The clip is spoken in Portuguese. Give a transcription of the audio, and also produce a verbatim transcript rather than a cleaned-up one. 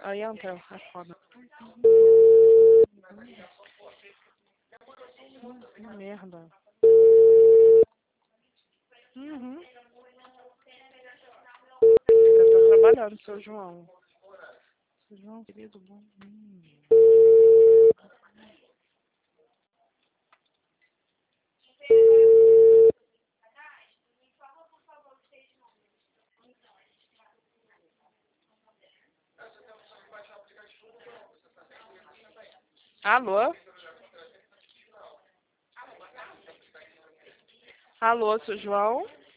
Aí entra, é foda. Que merda. Uhum. Deve estar trabalhando, seu João. Seu João, querido, bom. Hum. Alô? Alô, seu João?